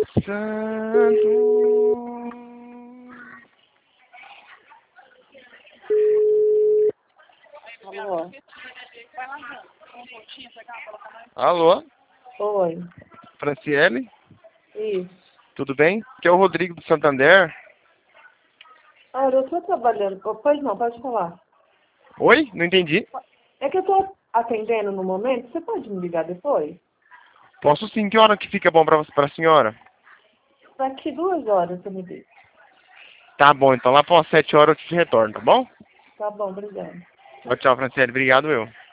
Santo. Alô? Alô, Oi. Franciele, Isso. tudo bem? Aqui é o Rodrigo do Santander. Ah, eu tô trabalhando. Pois não, pode falar. Oi? Não entendi. É que eu tô atendendo no momento. Você pode me ligar depois? Posso sim, que hora que fica bom pra senhora? Daqui 2 horas você me liga. Tá bom, então lá para as 7 horas eu te retorno, tá bom? Tá bom, obrigada. Tchau, tchau, Franciele. Obrigado, eu.